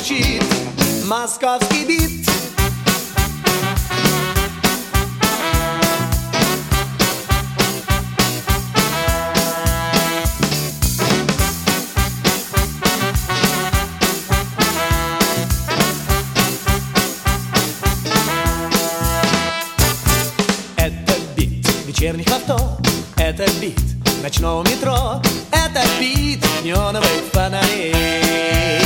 звучит московский бит. Это бит вечерних авто, это бит ночного метро, это бит неоновых фонарей.